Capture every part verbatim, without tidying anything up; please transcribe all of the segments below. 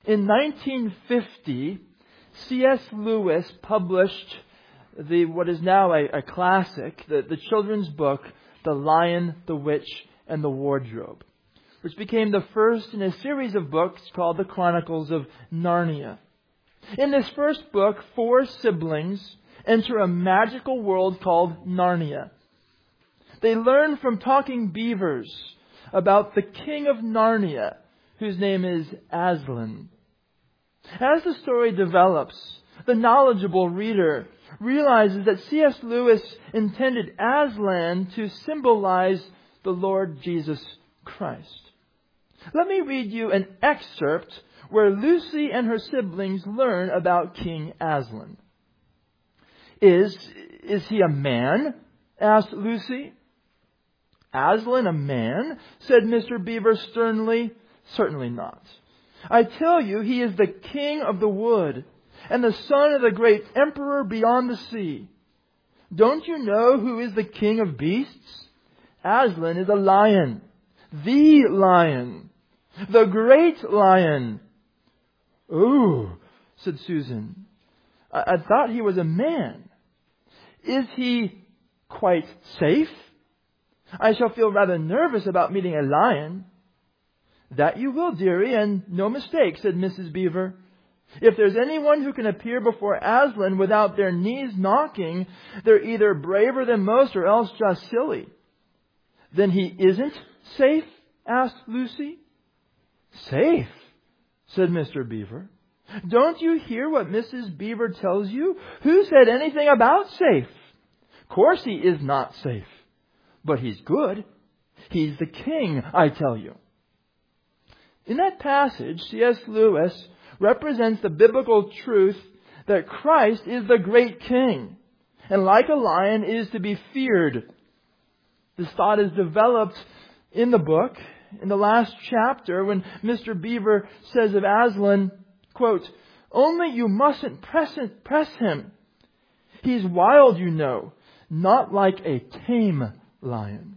In nineteen fifty, C S Lewis published the what is now a, a classic, the, the children's book, The Lion, the Witch, and the Wardrobe, which became the first in a series of books called The Chronicles of Narnia. In this first book, four siblings enter a magical world called Narnia. They learn from talking beavers about the king of Narnia, whose name is Aslan. As the story develops, the knowledgeable reader realizes that C S Lewis intended Aslan to symbolize the Lord Jesus Christ. Let me read you an excerpt where Lucy and her siblings learn about King Aslan. Is, is he a man? Asked Lucy. Aslan a man? Said Mister Beaver sternly. Certainly not. I tell you, he is the king of the wood and the son of the great emperor beyond the sea. Don't you know who is the king of beasts? Aslan is a lion. The lion. The great lion. Ooh, said Susan. I, I thought he was a man. Is he quite safe? I shall feel rather nervous about meeting a lion. That you will, dearie, and no mistake, said Missus Beaver. If there's anyone who can appear before Aslan without their knees knocking, they're either braver than most or else just silly. Then he isn't safe? Asked Lucy. Safe, said Mister Beaver. Don't you hear what Missus Beaver tells you? Who said anything about safe? Of course he is not safe. But he's good. He's the king, I tell you. In that passage, C S Lewis represents the biblical truth that Christ is the great king, and like a lion is to be feared. This thought is developed in the book, in the last chapter, when Mister Beaver says of Aslan, quote, only you mustn't press, press him. He's wild, you know, not like a tame lion.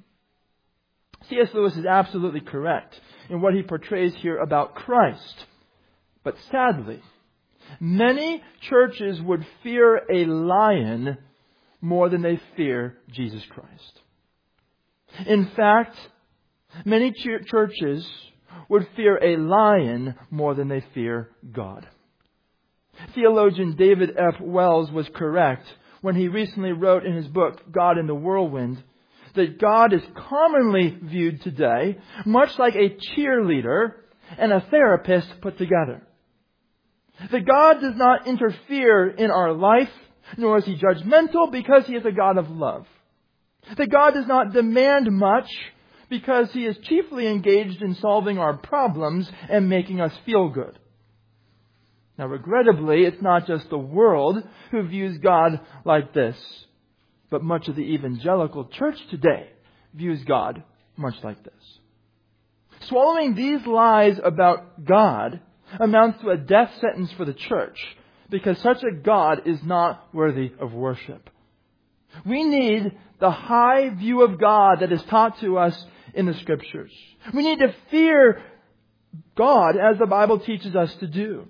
C S Lewis is absolutely correct in what he portrays here about Christ. But sadly, many churches would fear a lion more than they fear Jesus Christ. In fact, many ch- churches would fear a lion more than they fear God. Theologian David F. Wells was correct when he recently wrote in his book, God in the Whirlwind, that God is commonly viewed today much like a cheerleader and a therapist put together. That God does not interfere in our life, nor is He judgmental, because He is a God of love. That God does not demand much, because He is chiefly engaged in solving our problems and making us feel good. Now, regrettably, it's not just the world who views God like this, but much of the evangelical church today views God much like this. Swallowing these lies about God amounts to a death sentence for the church, because such a God is not worthy of worship. We need the high view of God that is taught to us in the Scriptures. We need to fear God as the Bible teaches us to do.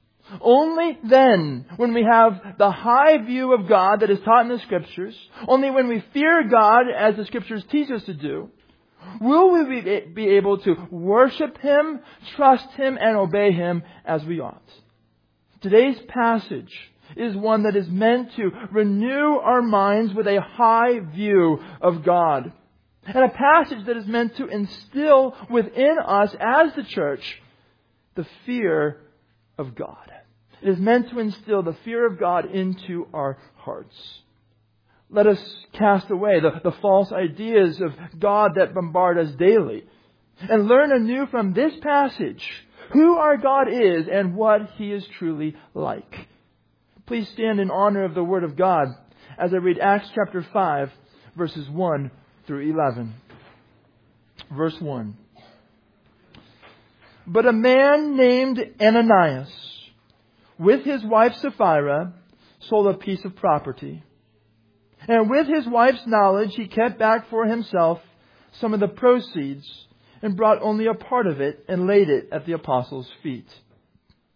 Only then, when we have the high view of God that is taught in the Scriptures, only when we fear God as the Scriptures teach us to do, will we be able to worship Him, trust Him, and obey Him as we ought. Today's passage is one that is meant to renew our minds with a high view of God. And a passage that is meant to instill within us as the church the fear of God. It is meant to instill the fear of God into our hearts. Let us cast away the, the false ideas of God that bombard us daily and learn anew from this passage who our God is and what He is truly like. Please stand in honor of the Word of God as I read Acts chapter five, verses one through eleven. Verse one. But a man named Ananias, with his wife Sapphira, sold a piece of property. And with his wife's knowledge, he kept back for himself some of the proceeds and brought only a part of it and laid it at the apostles' feet.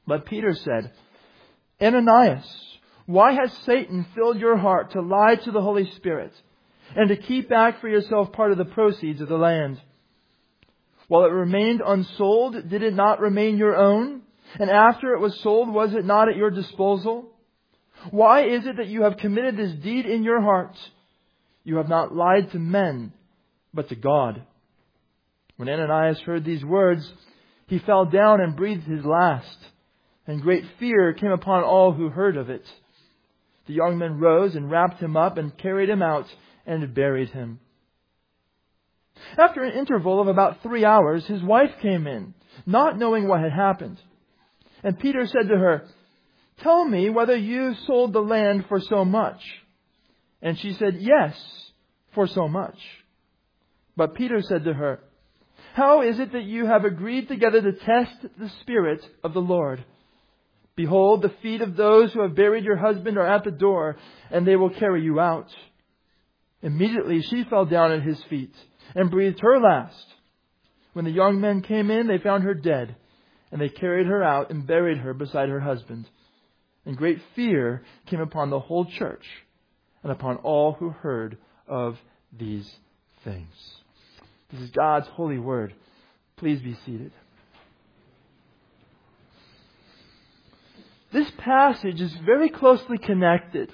But Peter said, Ananias, why has Satan filled your heart to lie to the Holy Spirit and to keep back for yourself part of the proceeds of the land? While it remained unsold, did it not remain your own? And after it was sold, was it not at your disposal? Why is it that you have committed this deed in your heart? You have not lied to men, but to God. When Ananias heard these words, he fell down and breathed his last, and great fear came upon all who heard of it. The young men rose and wrapped him up and carried him out and buried him. After an interval of about three hours, his wife came in, not knowing what had happened. And Peter said to her, Tell me whether you sold the land for so much. And she said, Yes, for so much. But Peter said to her, How is it that you have agreed together to test the Spirit of the Lord? Behold, the feet of those who have buried your husband are at the door, and they will carry you out. Immediately she fell down at his feet and breathed her last. When the young men came in, they found her dead, and they carried her out and buried her beside her husband. And great fear came upon the whole church and upon all who heard of these things. This is God's holy word. Please be seated. This passage is very closely connected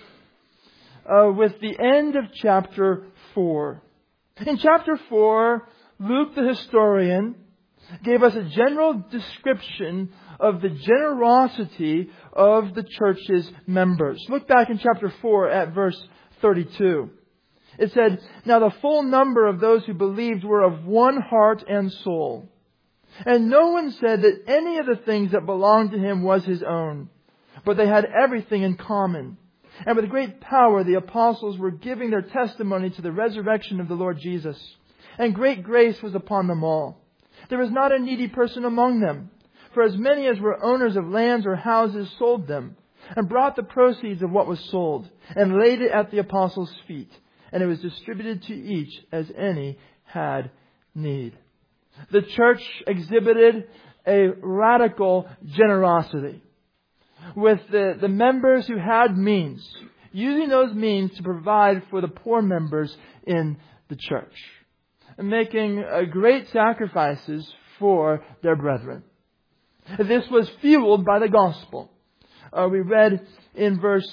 uh, with the end of chapter four. In chapter four, Luke the historian gave us a general description of the generosity of the church's members. Look back in chapter four at verse thirty-two. It said, Now the full number of those who believed were of one heart and soul. And no one said that any of the things that belonged to him was his own, but they had everything in common. And with great power the apostles were giving their testimony to the resurrection of the Lord Jesus. And great grace was upon them all. There was not a needy person among them. For as many as were owners of lands or houses sold them, and brought the proceeds of what was sold, and laid it at the apostles' feet. And it was distributed to each as any had need. The church exhibited a radical generosity, with the, the members who had means, using those means to provide for the poor members in the church, and making uh, great sacrifices for their brethren. This was fueled by the gospel. Uh, we read in verse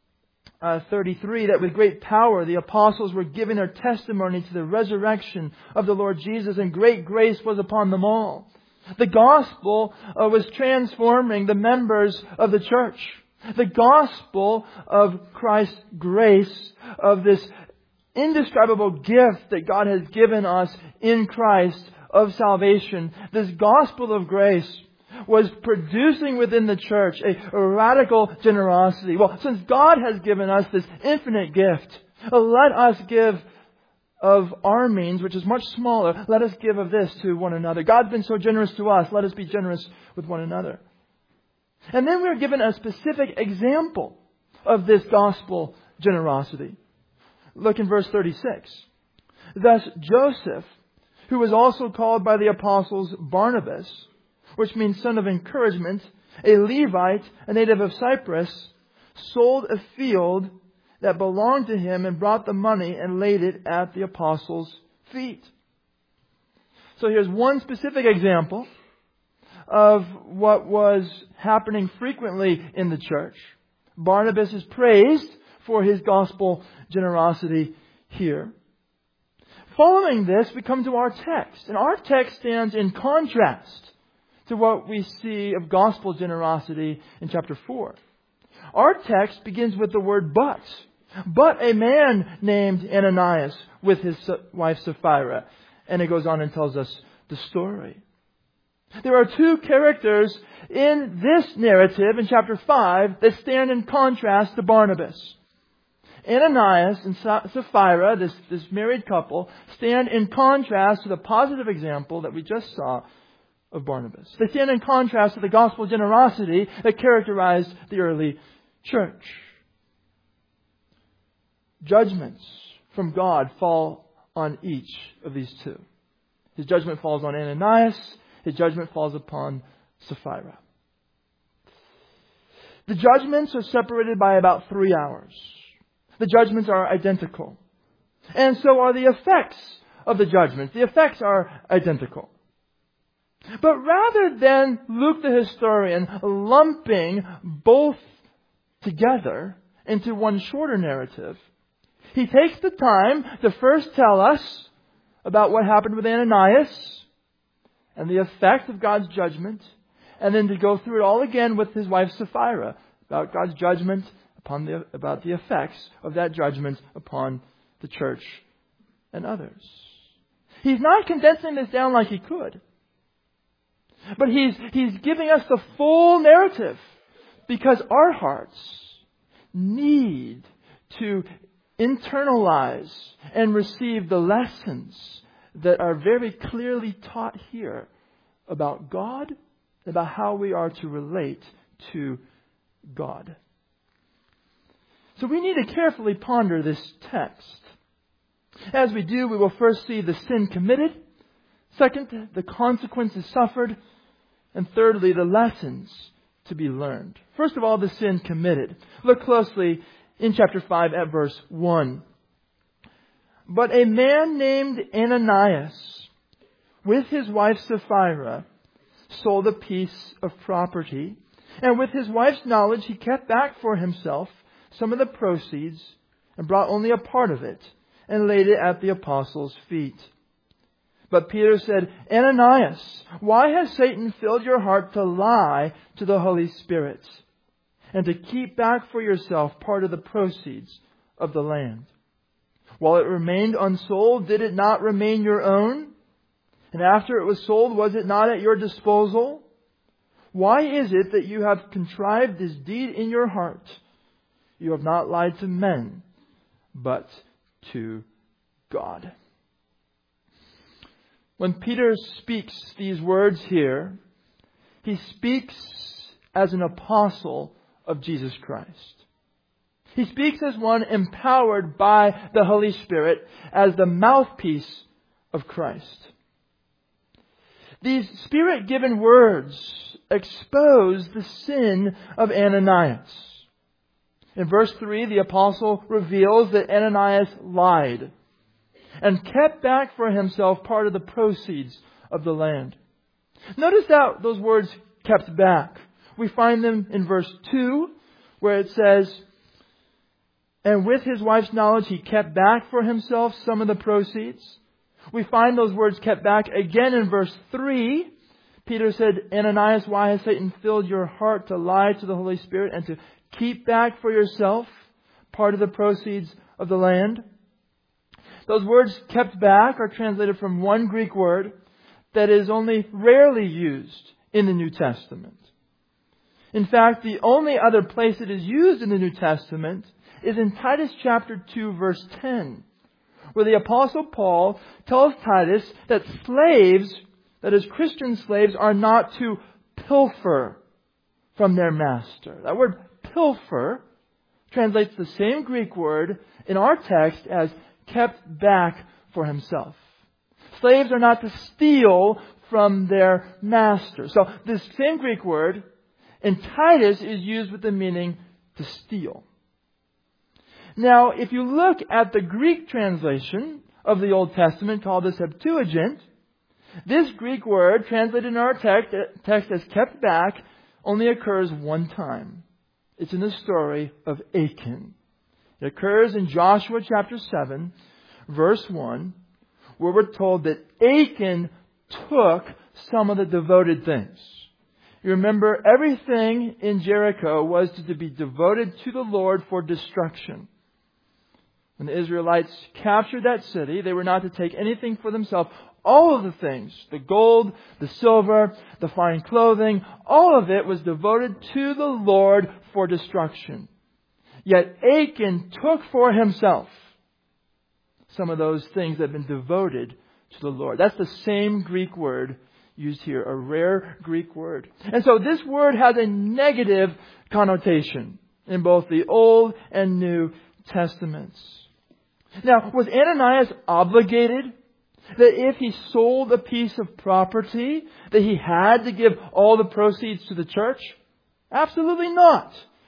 uh, thirty-three that with great power the apostles were giving their testimony to the resurrection of the Lord Jesus, and great grace was upon them all. The gospel uh, was transforming the members of the church. The gospel of Christ's grace, of this indescribable gift that God has given us in Christ of salvation, this gospel of grace was producing within the church a, a radical generosity. Well, since God has given us this infinite gift, uh, let us give of our means, which is much smaller. Let us give of this to one another. God's been so generous to us. Let us be generous with one another. And then we're given a specific example of this gospel generosity. Look in verse thirty-six. Thus Joseph, who was also called by the apostles Barnabas, which means son of encouragement, a Levite, a native of Cyprus, sold a field that belonged to him and brought the money and laid it at the apostles' feet. So here's one specific example of what was happening frequently in the church. Barnabas is praised for his gospel generosity here. Following this, we come to our text. And our text stands in contrast to what we see of gospel generosity in chapter four. Our text begins with the word but. But a man named Ananias with his wife Sapphira. And it goes on and tells us the story. There are two characters in this narrative in chapter five that stand in contrast to Barnabas. Ananias and Sapphira, this, this married couple, stand in contrast to the positive example that we just saw of Barnabas. They stand in contrast to the gospel generosity that characterized the early church. Judgments from God fall on each of these two. His judgment falls on Ananias. His judgment falls upon Sapphira. The judgments are separated by about three hours. The judgments are identical. And so are the effects of the judgments. The effects are identical. But rather than Luke the historian lumping both together into one shorter narrative, he takes the time to first tell us about what happened with Ananias and the effect of God's judgment, and then to go through it all again with his wife Sapphira about God's judgment upon the, about the effects of that judgment upon the church and others. He's not condensing this down like he could. But he's, he's giving us the full narrative because our hearts need to internalize and receive the lessons that are very clearly taught here about God, about how we are to relate to God. So we need to carefully ponder this text. As we do, we will first see the sin committed. Second, the consequences suffered. And thirdly, the lessons to be learned. First of all, the sin committed. Look closely in chapter five at verse one. But a man named Ananias, with his wife Sapphira, sold a piece of property. And with his wife's knowledge, he kept back for himself some of the proceeds and brought only a part of it and laid it at the apostles' feet. But Peter said, Ananias, why has Satan filled your heart to lie to the Holy Spirit and to keep back for yourself part of the proceeds of the land? While it remained unsold, did it not remain your own? And after it was sold, was it not at your disposal? Why is it that you have contrived this deed in your heart? You have not lied to men, but to God. When Peter speaks these words here, he speaks as an apostle of Jesus Christ. He speaks as one empowered by the Holy Spirit as the mouthpiece of Christ. These Spirit-given words expose the sin of Ananias. In verse three, the apostle reveals that Ananias lied and kept back for himself part of the proceeds of the land. Notice that those words kept back. We find them in verse two, where it says, and with his wife's knowledge he kept back for himself some of the proceeds. We find those words kept back again in verse three. Peter said, Ananias, why has Satan filled your heart to lie to the Holy Spirit and to keep back for yourself part of the proceeds of the land? Those words kept back are translated from one Greek word that is only rarely used in the New Testament. In fact, the only other place it is used in the New Testament is in Titus chapter two, verse ten, where the Apostle Paul tells Titus that slaves, that is Christian slaves, are not to pilfer from their master. That word pilfer translates the same Greek word in our text as kept back for himself. Slaves are not to steal from their master. So this same Greek word in Titus is used with the meaning to steal. Now, if you look at the Greek translation of the Old Testament called the Septuagint, this Greek word translated in our text, text as kept back only occurs one time. It's in the story of Achan. It occurs in Joshua chapter seven, verse one, where we're told that Achan took some of the devoted things. You remember, everything in Jericho was to be devoted to the Lord for destruction. When the Israelites captured that city, they were not to take anything for themselves. All of the things, the gold, the silver, the fine clothing, all of it was devoted to the Lord for destruction. Yet Achan took for himself some of those things that have been devoted to the Lord. That's the same Greek word used here, a rare Greek word. And so this word has a negative connotation in both the Old and New Testaments. Now, was Ananias obligated that if he sold a piece of property, that he had to give all the proceeds to the church? Absolutely not.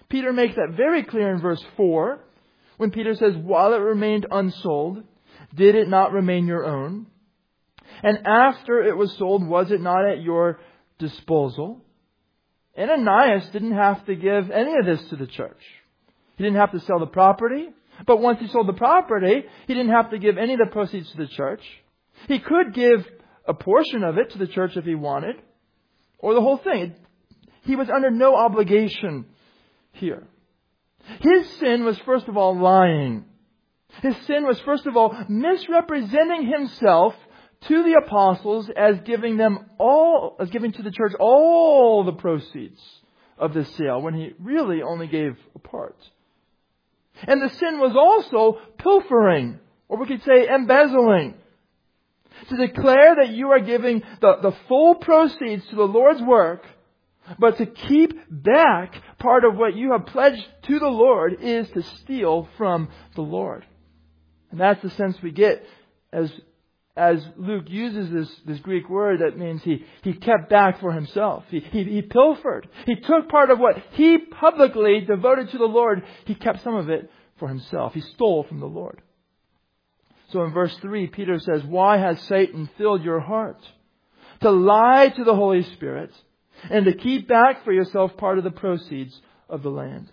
Peter makes that very clear in verse four, when Peter says, while it remained unsold, did it not remain your own? And after it was sold, was it not at your disposal? Ananias didn't have to give any of this to the church. He didn't have to sell the property. But once he sold the property, he didn't have to give any of the proceeds to the church. He could give a portion of it to the church if he wanted, or the whole thing. He was under no obligation here. His sin was, first of all, lying. His sin was, first of all, misrepresenting himself to the apostles as giving them all, as giving to the church all the proceeds of the sale, when he really only gave a part. And the sin was also pilfering, or we could say embezzling. To declare that you are giving the, the full proceeds to the Lord's work, but to keep back part of what you have pledged to the Lord is to steal from the Lord. And that's the sense we get as as Luke uses this, this Greek word that means he, he kept back for himself. He, he, he pilfered. He took part of what he publicly devoted to the Lord. He kept some of it for himself. He stole from the Lord. So in verse three, Peter says, why has Satan filled your heart to lie to the Holy Spirit and to keep back for yourself part of the proceeds of the land?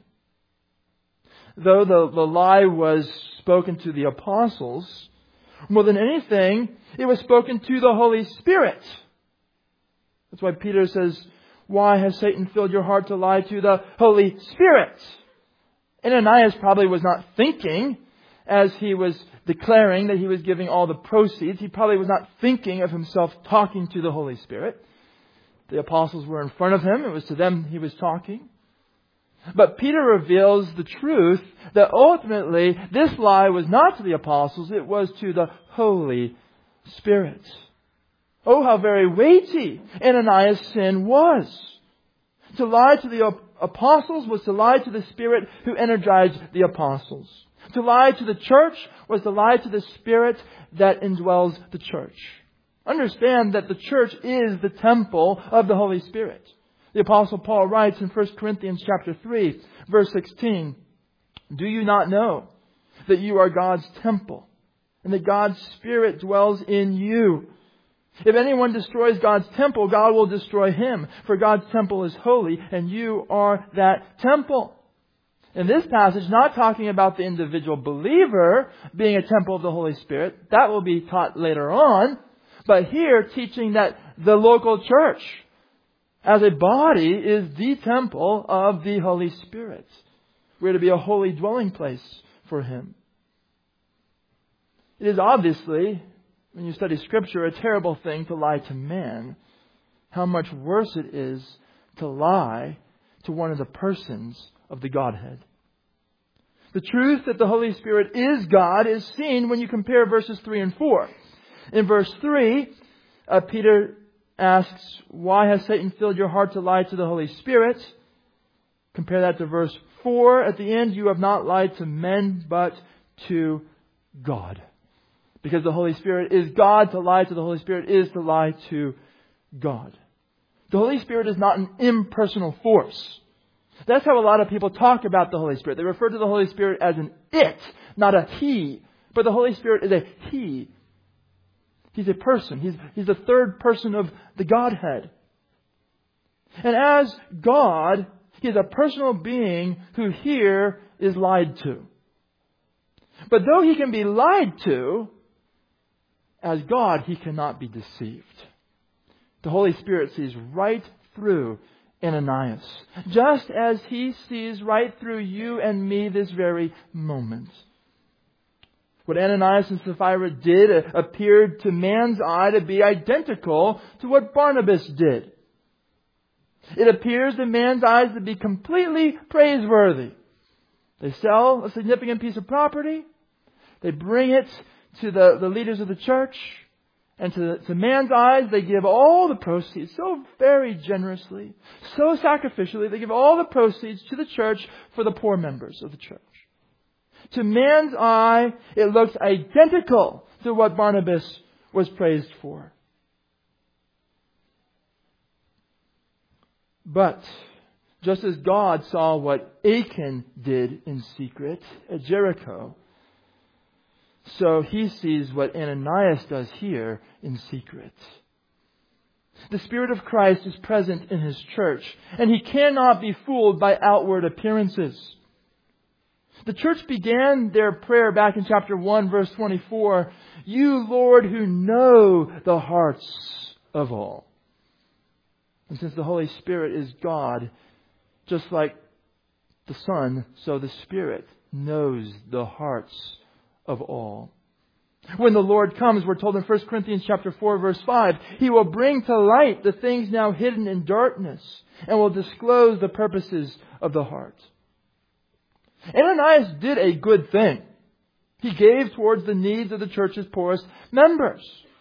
Though the, the lie was spoken to the apostles, more than anything, it was spoken to the Holy Spirit. That's why Peter says, why has Satan filled your heart to lie to the Holy Spirit? Ananias probably was not thinking as he was declaring that he was giving all the proceeds. He probably was not thinking of himself talking to the Holy Spirit. The apostles were in front of him. It was to them he was talking. But Peter reveals the truth that ultimately this lie was not to the apostles, it was to the Holy Spirit. Oh, how very weighty Ananias' sin was. To lie to the apostles was to lie to the Spirit who energized the apostles. To lie to the church was to lie to the Spirit that indwells the church. Understand that the church is the temple of the Holy Spirit. The Apostle Paul writes in First Corinthians chapter three, verse sixteen, do you not know that you are God's temple and that God's Spirit dwells in you? If anyone destroys God's temple, God will destroy him, for God's temple is holy and you are that temple. In this passage, not talking about the individual believer being a temple of the Holy Spirit, that will be taught later on, but here teaching that the local church as a body is the temple of the Holy Spirit. We're to be a holy dwelling place for Him. It is obviously, when you study Scripture, a terrible thing to lie to man. How much worse it is to lie to one of the persons of the Godhead. The truth that the Holy Spirit is God is seen when you compare verses three and four. In verse three, uh, Peter asks, why has Satan filled your heart to lie to the Holy Spirit? Compare that to verse four. At the end, you have not lied to men, but to God. Because the Holy Spirit is God, to lie to the Holy Spirit is to lie to God. The Holy Spirit is not an impersonal force. That's how a lot of people talk about the Holy Spirit. They refer to the Holy Spirit as an it, not a he. But the Holy Spirit is a he. He's a person. He's, he's the third person of the Godhead. And as God, He is a personal being who here is lied to. But though He can be lied to, as God, He cannot be deceived. The Holy Spirit sees right through Ananias, just as He sees right through you and me this very moment. What Ananias and Sapphira did appeared to man's eye to be identical to what Barnabas did. It appears to man's eyes to be completely praiseworthy. They sell a significant piece of property. They bring it to the, the leaders of the church. And to, to man's eyes, they give all the proceeds so very generously, so sacrificially. They give all the proceeds to the church for the poor members of the church. To man's eye, it looks identical to what Barnabas was praised for. But Just as God saw what Achan did in secret at Jericho, so He sees what Ananias does here in secret. The Spirit of Christ is present in His church, and He cannot be fooled by outward appearances. The church began their prayer back in chapter one, verse twenty-four. You, Lord, who know the hearts of all. And since the Holy Spirit is God, just like the Son, so the Spirit knows the hearts of all. When the Lord comes, we're told in First Corinthians chapter four, verse five, He will bring to light the things now hidden in darkness and will disclose the purposes of the heart. Ananias did a good thing. He gave towards the needs of the church's poorest members.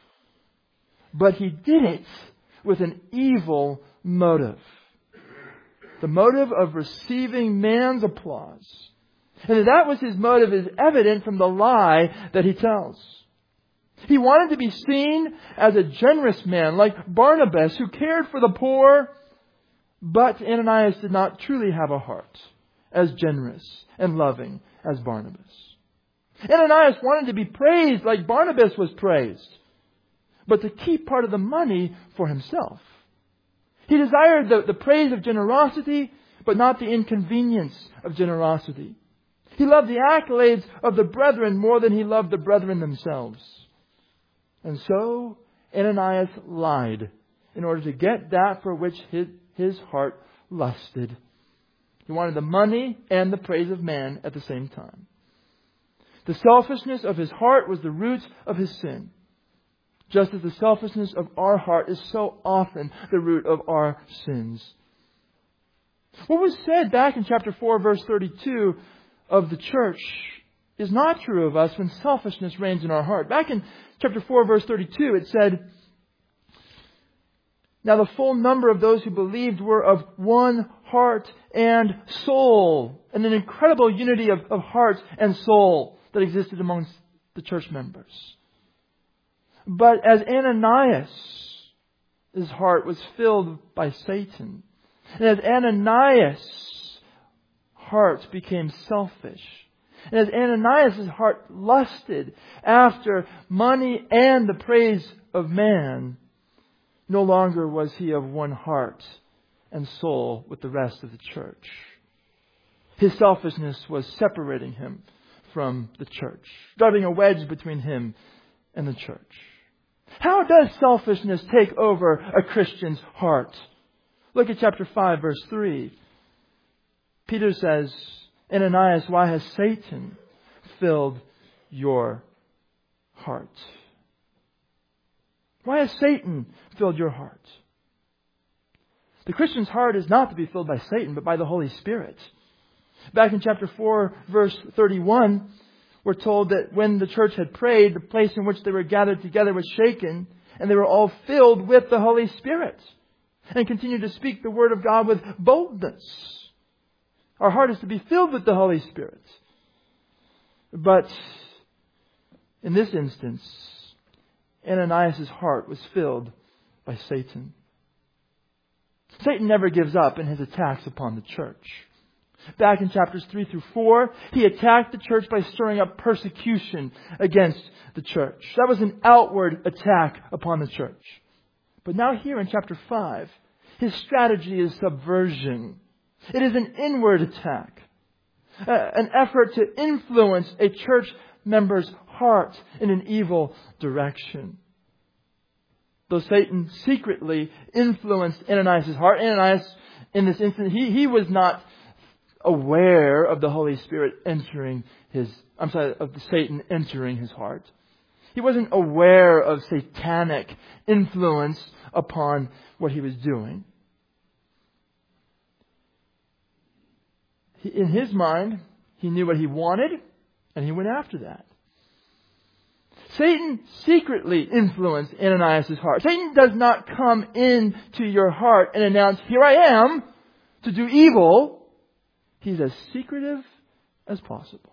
But he did it with an evil motive. The motive of receiving man's applause. And that was his motive is evident from the lie that he tells. He wanted to be seen as a generous man like Barnabas who cared for the poor. But Ananias did not truly have a heart as generous and loving as Barnabas. Ananias wanted to be praised like Barnabas was praised, but to keep part of the money for himself. He desired the, the praise of generosity, but not the inconvenience of generosity. He loved the accolades of the brethren more than he loved the brethren themselves. And so Ananias lied in order to get that for which his, his heart lusted. He wanted the money and the praise of man at the same time. The selfishness of his heart was the root of his sin. Just as the selfishness of our heart is so often the root of our sins. What was said back in chapter four, verse thirty-two of the church is not true of us when selfishness reigns in our heart. Back in chapter four, verse thirty-two, it said, Now the full number of those who believed were of one heart and soul. And an incredible unity of, of heart and soul that existed amongst the church members. But as Ananias, his heart was filled by Satan. And as Ananias' heart became selfish. And as Ananias' heart lusted after money and the praise of man, no longer was he of one heart and soul with the rest of the church. His selfishness was separating him from the church, driving a wedge between him and the church. How does selfishness take over a Christian's heart? Look at chapter five, verse three. Peter says, Ananias, why has Satan filled your heart? Why has Satan filled your heart? The Christian's heart is not to be filled by Satan, but by the Holy Spirit. Back in chapter four, verse thirty-one, we're told that when the church had prayed, the place in which they were gathered together was shaken, and they were all filled with the Holy Spirit, and continued to speak the word of God with boldness. Our heart is to be filled with the Holy Spirit. But in this instance, Ananias' heart was filled by Satan. Satan never gives up in his attacks upon the church. Back in chapters three through four, he attacked the church by stirring up persecution against the church. That was an outward attack upon the church. But now here in chapter five, his strategy is subversion. It is an inward attack. Uh, an effort to influence a church member's heart in an evil direction. Though Satan secretly influenced Ananias' heart, Ananias, in this instance, he, he was not aware of the Holy Spirit entering his, I'm sorry, of the Satan entering his heart. He wasn't aware of satanic influence upon what he was doing. He, in his mind, he knew what he wanted, and he went after that. Satan secretly influenced Ananias' heart. Satan does not come into your heart and announce, here I am, to do evil. He's as secretive as possible.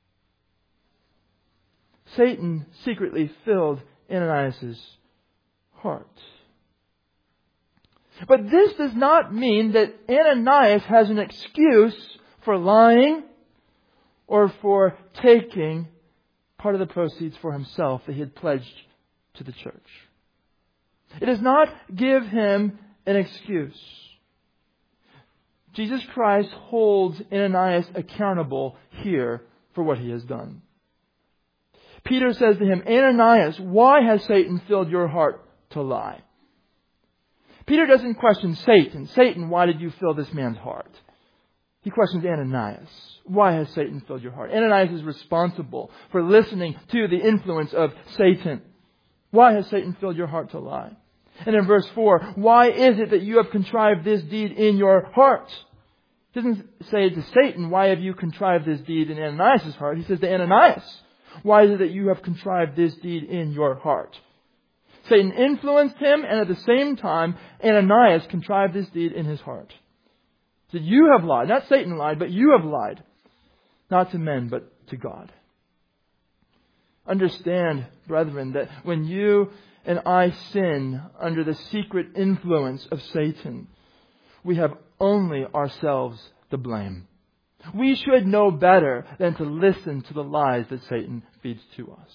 Satan secretly filled Ananias' heart. But this does not mean that Ananias has an excuse for lying or for taking part of the proceeds for himself that he had pledged to the church. It does not give him an excuse. Jesus Christ holds Ananias accountable here for what he has done. Peter says to him, Ananias, why has Satan filled your heart to lie? Peter doesn't question Satan. Satan, why did you fill this man's heart? He questions Ananias. Why has Satan filled your heart? Ananias is responsible for listening to the influence of Satan. Why has Satan filled your heart to lie? And in verse four, why is it that you have contrived this deed in your heart? He doesn't say to Satan, why have you contrived this deed in Ananias' heart? He says to Ananias, why is it that you have contrived this deed in your heart? Satan influenced him, and at the same time, Ananias contrived this deed in his heart. He said, you have lied. Not Satan lied, but you have lied. Not to men, but to God. Understand, brethren, that when you and I sin under the secret influence of Satan, we have only ourselves to blame. We should know better than to listen to the lies that Satan feeds to us.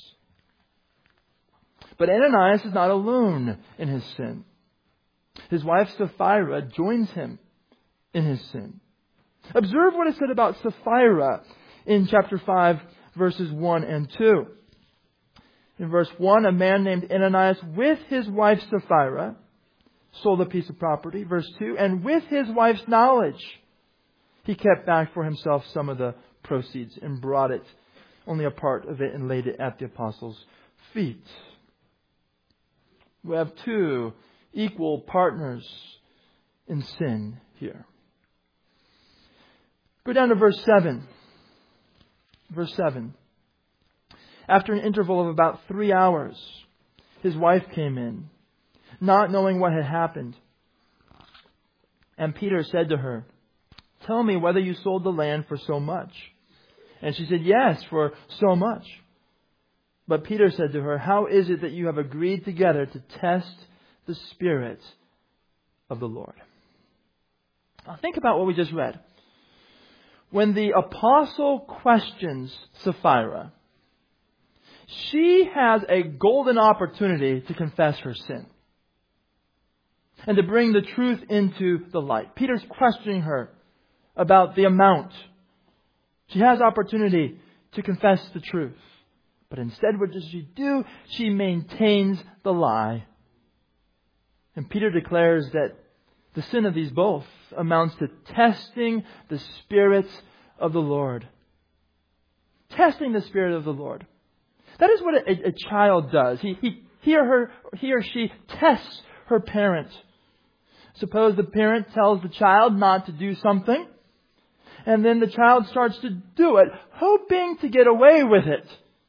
But Ananias is not alone in his sin. His wife Sapphira joins him in his sin. Observe what is said about Sapphira in chapter five, verses one and two. In verse one, a man named Ananias with his wife Sapphira sold a piece of property. Verse two, and with his wife's knowledge, he kept back for himself some of the proceeds and brought it, only a part of it, and laid it at the apostles' feet. We have two equal partners in sin here. Go down to verse seven. Verse seven. After an interval of about three hours, his wife came in, not knowing what had happened. And Peter said to her, tell me whether you sold the land for so much. And she said, yes, for so much. But Peter said to her, how is it that you have agreed together to test the Spirit of the Lord? Now think about what we just read. When the apostle questions Sapphira, she has a golden opportunity to confess her sin and to bring the truth into the light. Peter's questioning her about the amount. She has opportunity to confess the truth. But instead, what does she do? She maintains the lie. And Peter declares that the sin of these both amounts to testing the Spirit of the Lord. Testing the Spirit of the Lord. That is what a, a child does. He, he, he, or her, he or she tests her parent. Suppose the parent tells the child not to do something, and then the child starts to do it, hoping to get away with it.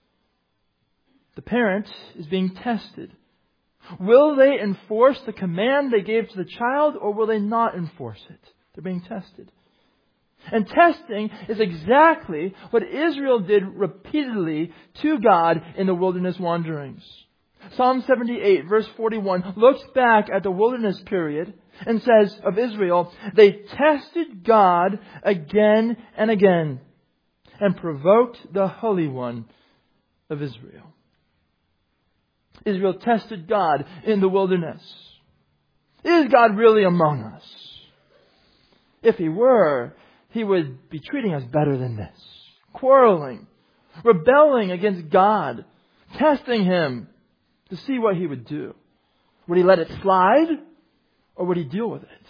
The parent is being tested. Will they enforce the command they gave to the child, or will they not enforce it? They're being tested. And testing is exactly what Israel did repeatedly to God in the wilderness wanderings. Psalm seventy-eight, verse forty-one, looks back at the wilderness period and says of Israel, they tested God again and again and provoked the Holy One of Israel. Israel tested God in the wilderness. Is God really among us? If He were, He would be treating us better than this. Quarreling, rebelling against God, testing Him to see what He would do. Would He let it slide, or would He deal with it?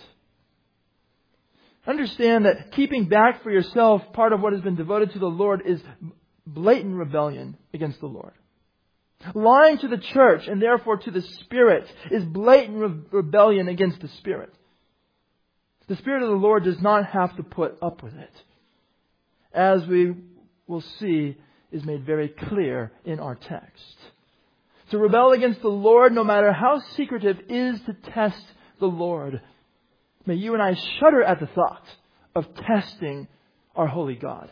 Understand that keeping back for yourself part of what has been devoted to the Lord is blatant rebellion against the Lord. Lying to the church and therefore to the Spirit is blatant re- rebellion against the Spirit. The Spirit of the Lord does not have to put up with it. As we will see, is made very clear in our text. To rebel against the Lord, no matter how secretive, is to test the Lord. May you and I shudder at the thought of testing our holy God.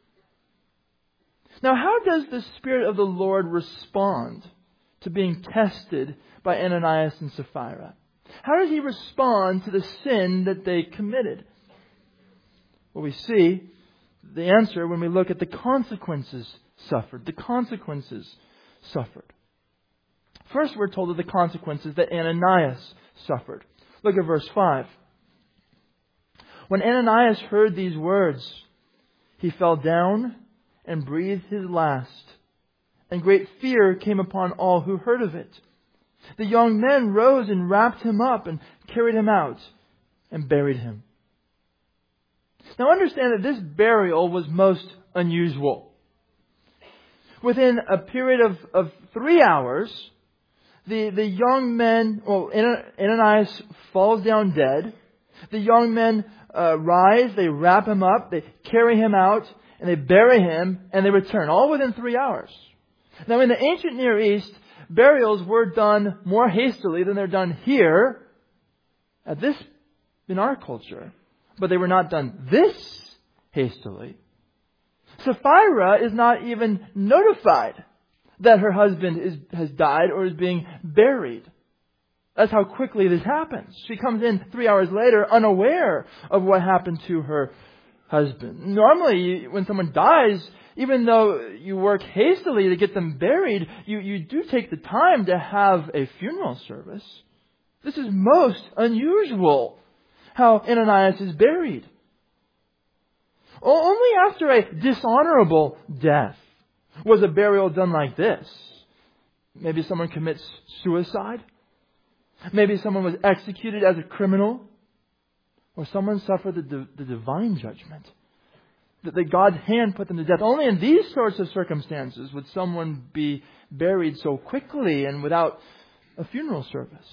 Now, how does the Spirit of the Lord respond to being tested by Ananias and Sapphira? How does he respond to the sin that they committed? Well, we see the answer when we look at the consequences suffered. The consequences suffered. First, we're told of the consequences that Ananias suffered. Look at verse five. When Ananias heard these words, he fell down and breathed his last, and great fear came upon all who heard of it. The young men rose and wrapped him up and carried him out and buried him. Now understand that this burial was most unusual. Within a period of, of three hours, the, the young men, well, Ananias falls down dead. The young men uh, rise, they wrap him up, they carry him out, and they bury him, and they return, all within three hours. Now in the ancient Near East, burials were done more hastily than they're done here, at this, in our culture. But they were not done this hastily. Sapphira is not even notified that her husband is, has died or is being buried. That's how quickly this happens. She comes in three hours later unaware of what happened to her husband. Normally, when someone dies, even though you work hastily to get them buried, you, you do take the time to have a funeral service. This is most unusual, how Ananias is buried. Only after a dishonorable death was a burial done like this. Maybe someone commits suicide. Maybe someone was executed as a criminal. Or someone suffered the, the divine judgment. That, that God's hand put them to death. Only in these sorts of circumstances would someone be buried so quickly and without a funeral service.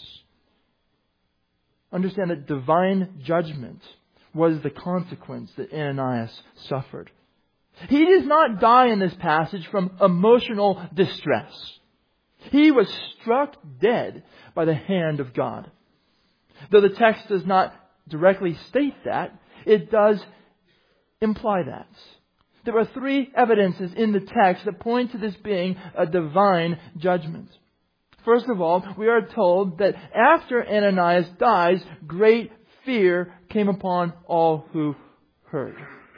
Understand that divine judgment was the consequence that Ananias suffered. He does not die in this passage from emotional distress. He was struck dead by the hand of God. Though the text does not directly state that, it does imply that. There are three evidences in the text that point to this being a divine judgment. First of all, we are told that after Ananias dies, great fear came upon all who heard.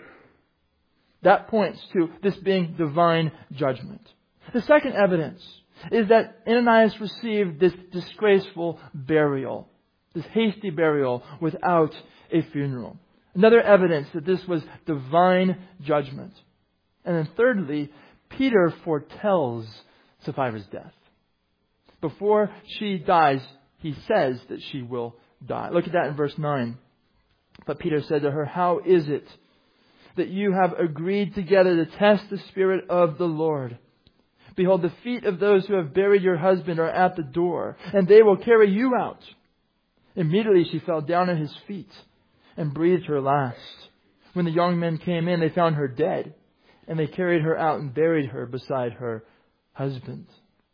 That points to this being divine judgment. The second evidence is that Ananias received this disgraceful burial, this hasty burial without a funeral. Another evidence that this was divine judgment. And then thirdly, Peter foretells Sapphira's death. Before she dies, he says that she will die. Look at that in verse nine. But Peter said to her, "How is it that you have agreed together to test the Spirit of the Lord? Behold, the feet of those who have buried your husband are at the door, and they will carry you out." Immediately she fell down at his feet and breathed her last. When the young men came in, they found her dead, and they carried her out and buried her beside her husband.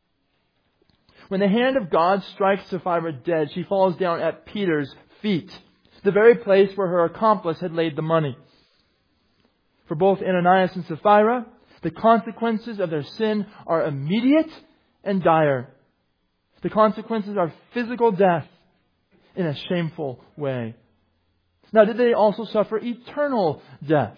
When the hand of God strikes Sapphira dead, she falls down at Peter's feet, the very place where her accomplice had laid the money. For both Ananias and Sapphira, the consequences of their sin are immediate and dire. The consequences are physical death in a shameful way. Now, did they also suffer eternal death?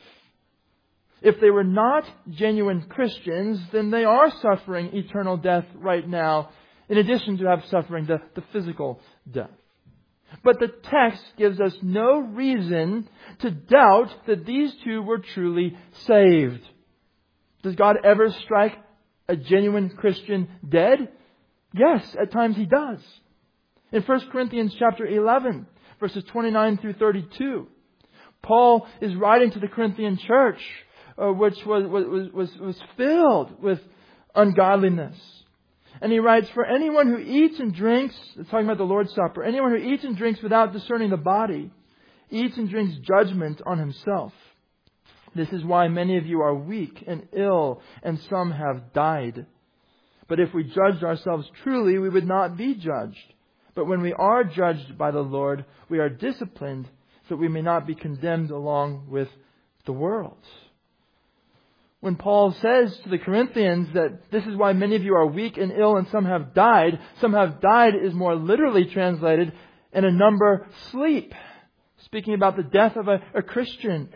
If they were not genuine Christians, then they are suffering eternal death right now, in addition to have suffering the, the physical death. But the text gives us no reason to doubt that these two were truly saved. Does God ever strike a genuine Christian dead? Yes, at times He does. In First Corinthians chapter eleven, verses twenty-nine through thirty-two, Paul is writing to the Corinthian church, uh, which was, was, was, was filled with ungodliness. And he writes, "For anyone who eats and drinks," it's talking about the Lord's Supper, "anyone who eats and drinks without discerning the body, eats and drinks judgment on himself. This is why many of you are weak and ill, and some have died. But if we judged ourselves truly, we would not be judged. But when we are judged by the Lord, we are disciplined, so that we may not be condemned along with the world." When Paul says to the Corinthians that this is why many of you are weak and ill and some have died, some have died is more literally translated, and a number sleep. Speaking about the death of a, a Christian.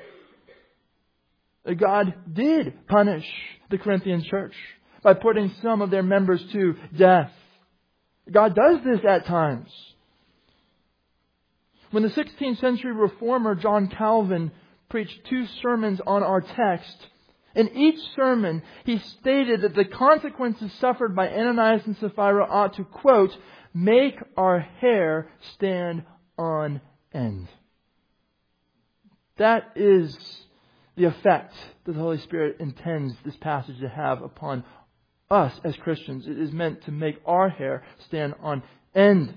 God did punish the Corinthian church by putting some of their members to death. God does this at times. When the sixteenth century reformer John Calvin preached two sermons on our text, in each sermon he stated that the consequences suffered by Ananias and Sapphira ought to, quote, make our hair stand on end. That is the effect that the Holy Spirit intends this passage to have upon us as Christians. It is meant to make our hair stand on end.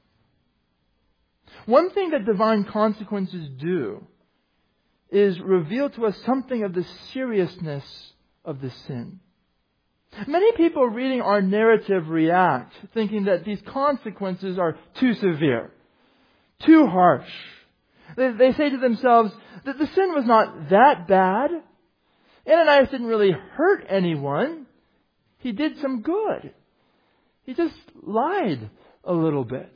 One thing that divine consequences do is reveal to us something of the seriousness of the sin. Many people reading our narrative react, thinking that these consequences are too severe, too harsh. They, they say to themselves that the sin was not that bad. Ananias didn't really hurt anyone. He did some good. He just lied a little bit.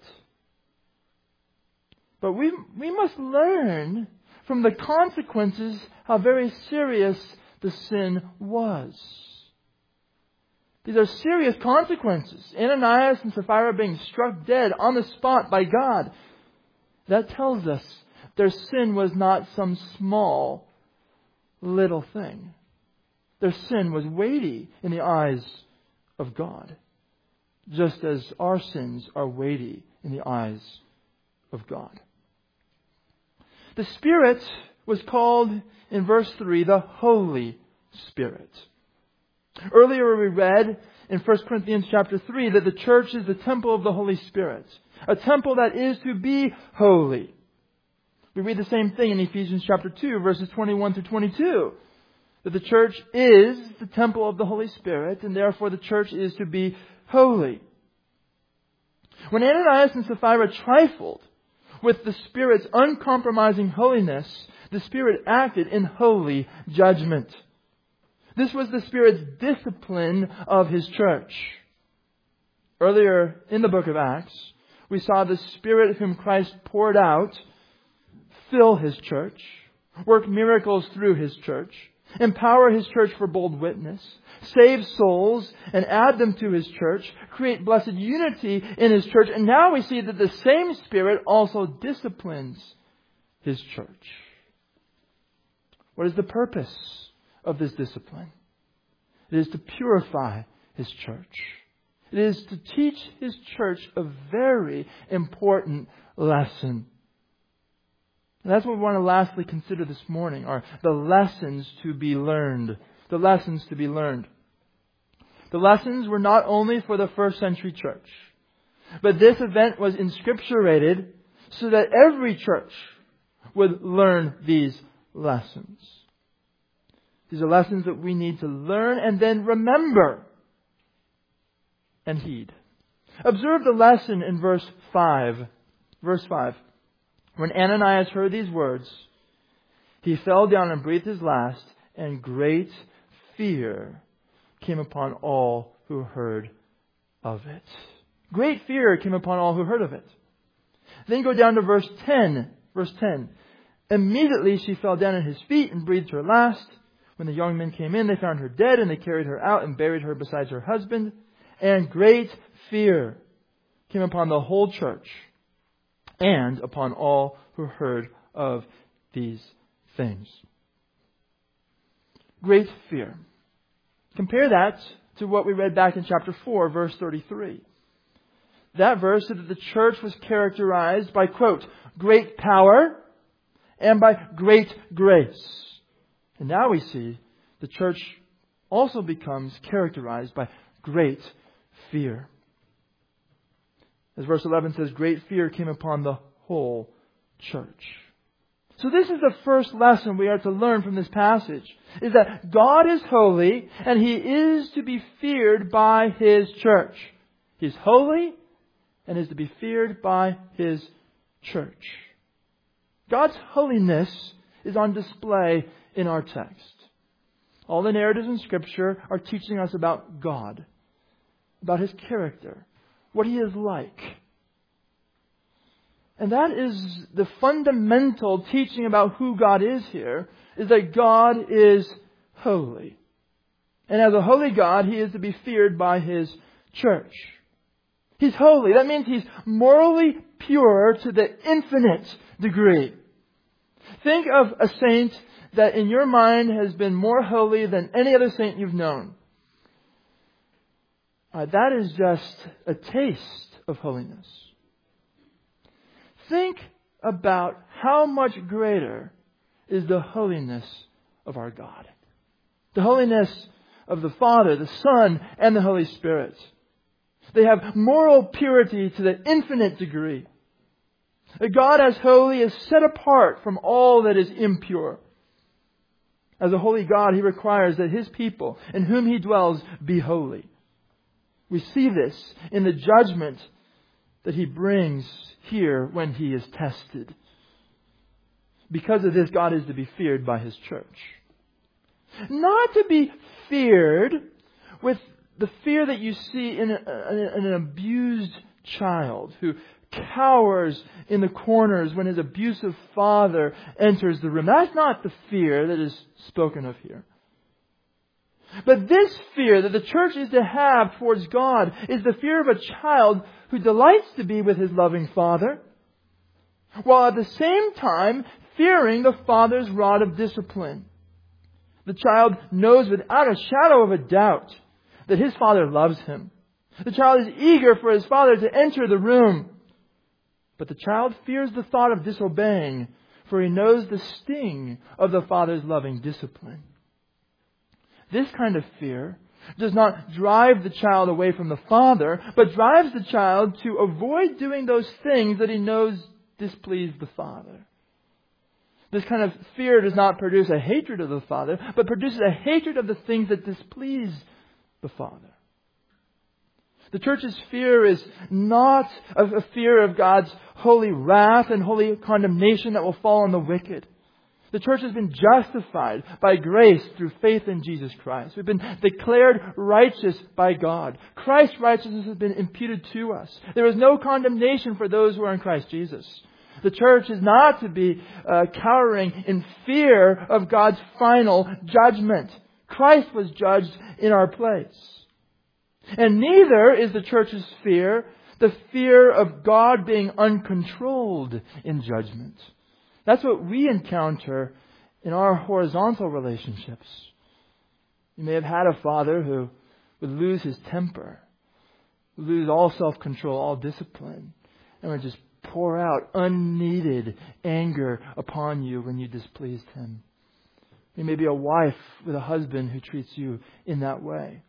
But we we must learn from the consequences how very serious the sin was. These are serious consequences. Ananias and Sapphira being struck dead on the spot by God. That tells us their sin was not some small little thing. Their sin was weighty in the eyes of God, just as our sins are weighty in the eyes of God. The Spirit was called in verse three the Holy Spirit. Earlier we read in First Corinthians chapter three that the church is the temple of the Holy Spirit, a temple that is to be holy. We read the same thing in Ephesians chapter two, verses twenty-one to twenty-two. That the church is the temple of the Holy Spirit, and therefore the church is to be holy. When Ananias and Sapphira trifled with the Spirit's uncompromising holiness, the Spirit acted in holy judgment. This was the Spirit's discipline of His church. Earlier in the book of Acts, we saw the Spirit whom Christ poured out fill His church, work miracles through His church, empower His church for bold witness, save souls and add them to His church, create blessed unity in His church. And now we see that the same Spirit also disciplines His church. What is the purpose of this discipline? It is to purify His church. It is to teach His church a very important lesson. And that's what we want to lastly consider this morning, are the lessons to be learned. The lessons to be learned. The lessons were not only for the first century church, but this event was inscripturated so that every church would learn these lessons. These are lessons that we need to learn and then remember and heed. Observe the lesson in verse five. Verse five. When Ananias heard these words, he fell down and breathed his last, and great fear came upon all who heard of it. Great fear came upon all who heard of it. Then go down to verse ten. Verse ten. Immediately she fell down at his feet and breathed her last. When the young men came in, they found her dead, and they carried her out and buried her beside her husband. And great fear came upon the whole church and upon all who heard of these things. Great fear. Compare that to what we read back in chapter four, verse thirty-three. That verse said that the church was characterized by, quote, great power and by great grace. And now we see the church also becomes characterized by great fear. As verse eleven says, great fear came upon the whole church. So this is the first lesson we are to learn from this passage, is that God is holy and He is to be feared by His church. He is holy and is to be feared by His church. God's holiness is on display in our text. All the narratives in Scripture are teaching us about God, about His character, what He is like. And that is the fundamental teaching about who God is here, is that God is holy. And as a holy God, He is to be feared by His church. He's holy. That means He's morally pure to the infinite degree. Think of a saint that in your mind has been more holy than any other saint you've known. Uh, that is just a taste of holiness. Think about how much greater is the holiness of our God. The holiness of the Father, the Son, and the Holy Spirit. They have moral purity to the infinite degree. A God as holy is set apart from all that is impure. As a holy God, He requires that His people, in whom He dwells, be holy. We see this in the judgment that He brings here when He is tested. Because of this, God is to be feared by His church. Not to be feared with the fear that you see in, a, in an abused child who cowers in the corners when his abusive father enters the room. That's not the fear that is spoken of here. But this fear that the church is to have towards God is the fear of a child who delights to be with his loving Father, while at the same time fearing the Father's rod of discipline. The child knows without a shadow of a doubt that his Father loves him. The child is eager for his Father to enter the room. But the child fears the thought of disobeying, for he knows the sting of the Father's loving discipline. This kind of fear does not drive the child away from the Father, but drives the child to avoid doing those things that he knows displease the Father. This kind of fear does not produce a hatred of the Father, but produces a hatred of the things that displease the Father. The church's fear is not a fear of God's holy wrath and holy condemnation that will fall on the wicked. The church has been justified by grace through faith in Jesus Christ. We've been declared righteous by God. Christ's righteousness has been imputed to us. There is no condemnation for those who are in Christ Jesus. The church is not to be uh, cowering in fear of God's final judgment. Christ was judged in our place. And neither is the church's fear the fear of God being uncontrolled in judgment. That's what we encounter in our horizontal relationships. You may have had a father who would lose his temper, would lose all self-control, all discipline, and would just pour out unneeded anger upon you when you displeased him. You may be a wife with a husband who treats you in that way.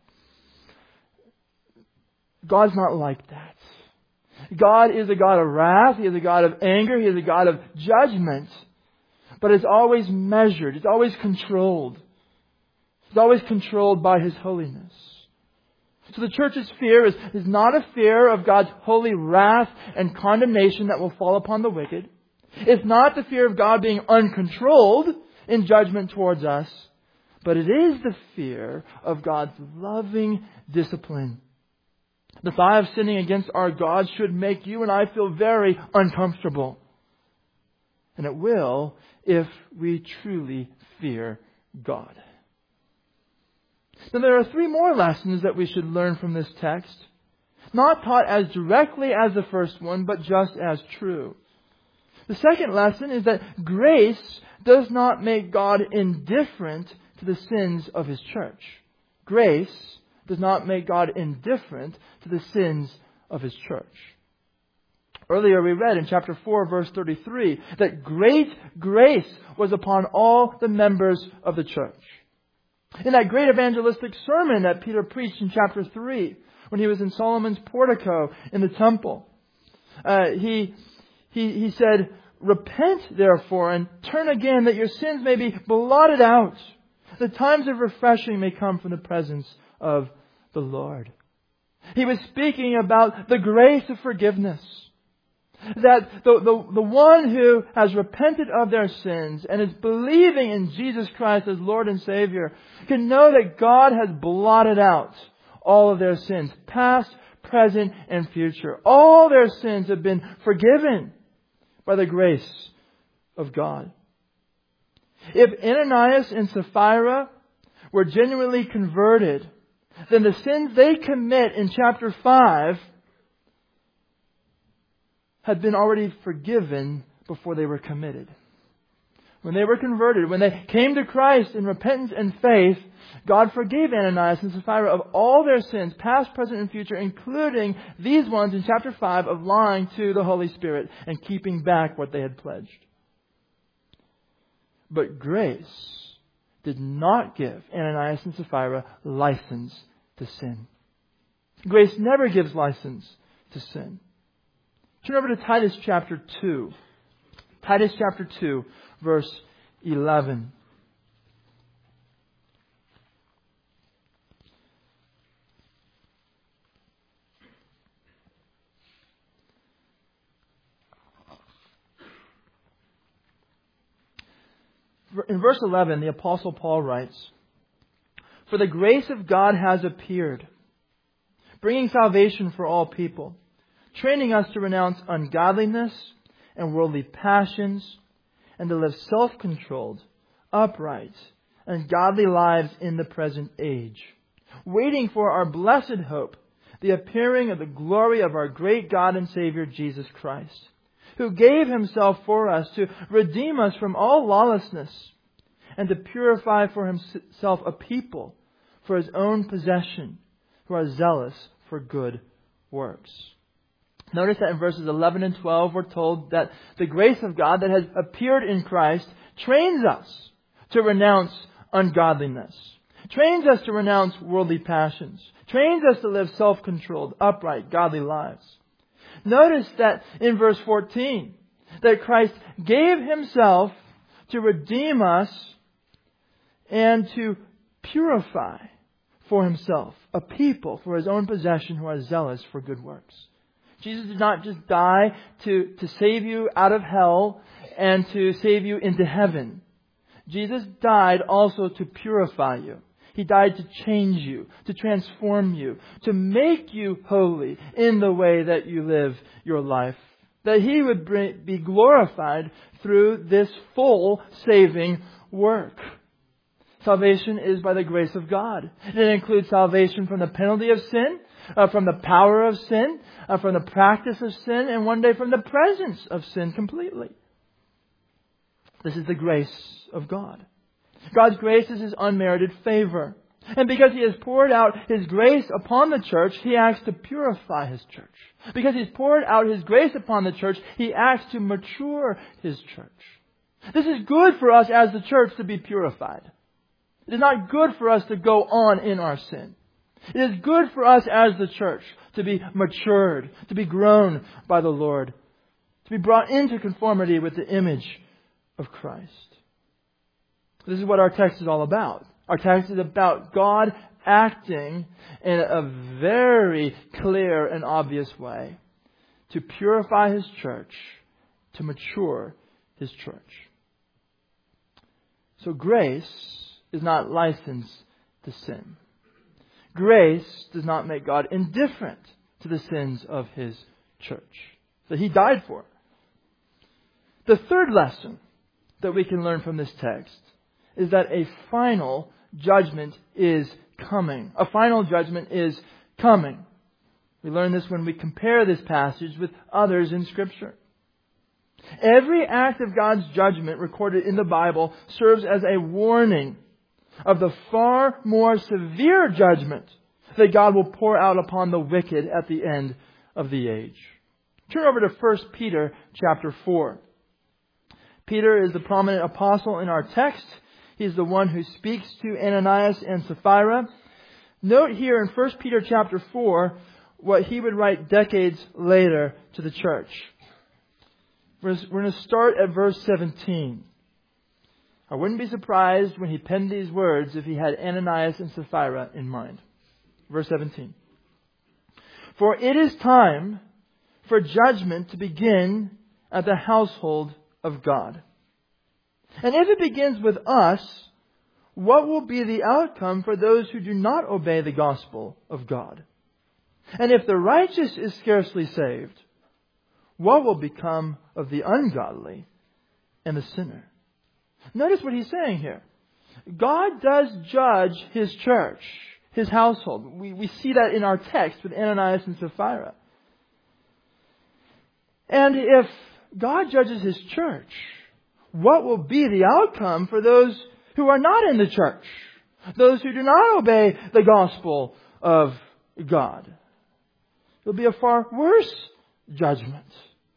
God's not like that. God is a God of wrath. He is a God of anger. He is a God of judgment. But it's always measured. It's always controlled. It's always controlled by His holiness. So the church's fear is, is not a fear of God's holy wrath and condemnation that will fall upon the wicked. It's not the fear of God being uncontrolled in judgment towards us. But it is the fear of God's loving discipline. The thought of sinning against our God should make you and I feel very uncomfortable. And it will if we truly fear God. Now there are three more lessons that we should learn from this text. Not taught as directly as the first one, but just as true. The second lesson is that grace does not make God indifferent to the sins of His church. Grace does not make God indifferent to the sins of His church. Earlier we read in chapter four, verse thirty-three, that great grace was upon all the members of the church. In that great evangelistic sermon that Peter preached in chapter three, when he was in Solomon's portico in the temple, uh, he, he, he said, "Repent therefore and turn again, that your sins may be blotted out. The times of refreshing may come from the presence of the Lord." He was speaking about the grace of forgiveness. That the, the, the one who has repented of their sins and is believing in Jesus Christ as Lord and Savior can know that God has blotted out all of their sins, past, present, and future. All their sins have been forgiven. by the grace of God. If Ananias and Sapphira were genuinely converted, then the sins they commit in chapter five had been already forgiven before they were committed. When they were converted, when they came to Christ in repentance and faith, God forgave Ananias and Sapphira of all their sins, past, present, and future, including these ones in chapter five of lying to the Holy Spirit and keeping back what they had pledged. But grace did not give Ananias and Sapphira license to sin. Grace never gives license to sin. Turn over to Titus chapter two. Titus chapter two, verse eleven. In verse eleven, the Apostle Paul writes, "For the grace of God has appeared, bringing salvation for all people, training us to renounce ungodliness and worldly passions, and to live self-controlled, upright, and godly lives in the present age, waiting for our blessed hope, the appearing of the glory of our great God and Savior Jesus Christ, who gave Himself for us to redeem us from all lawlessness and to purify for Himself a people for His own possession who are zealous for good works." Notice that in verses eleven and twelve we're told that the grace of God that has appeared in Christ trains us to renounce ungodliness, trains us to renounce worldly passions, trains us to live self-controlled, upright, godly lives. Notice that in verse fourteen, that Christ gave Himself to redeem us and to purify for Himself a people for His own possession who are zealous for good works. Jesus did not just die to, to save you out of hell and to save you into heaven. Jesus died also to purify you. He died to change you, to transform you, to make you holy in the way that you live your life. That He would bring, be glorified through this full saving work. Salvation is by the grace of God. It includes salvation from the penalty of sin, uh, from the power of sin, uh, from the practice of sin, and one day from the presence of sin completely. This is the grace of God. God's grace is His unmerited favor. And because He has poured out His grace upon the church, He acts to purify His church. Because He's poured out His grace upon the church, He acts to mature His church. This is good for us as the church to be purified. It is not good for us to go on in our sin. It is good for us as the church to be matured, to be grown by the Lord, to be brought into conformity with the image of Christ. This is what our text is all about. Our text is about God acting in a very clear and obvious way to purify His church, to mature His church. So grace is not license to sin. Grace does not make God indifferent to the sins of His church that He died for. The third lesson that we can learn from this text is that a final judgment is coming. A final judgment is coming. We learn this when we compare this passage with others in Scripture. Every act of God's judgment recorded in the Bible serves as a warning of the far more severe judgment that God will pour out upon the wicked at the end of the age. Turn over to First Peter chapter four. Peter is the prominent apostle in our text. He's the one who speaks to Ananias and Sapphira. Note here in First Peter chapter four what he would write decades later to the church. We're going to start at verse seventeen. I wouldn't be surprised when he penned these words if he had Ananias and Sapphira in mind. Verse seventeen. "For it is time for judgment to begin at the household of God. And if it begins with us, what will be the outcome for those who do not obey the gospel of God? And if the righteous is scarcely saved, what will become of the ungodly and the sinner? Notice what he's saying here. God does judge His church, His household. We, we see that in our text with Ananias and Sapphira. And if God judges His church, what will be the outcome for those who are not in the church? Those who do not obey the gospel of God? It will be a far worse judgment.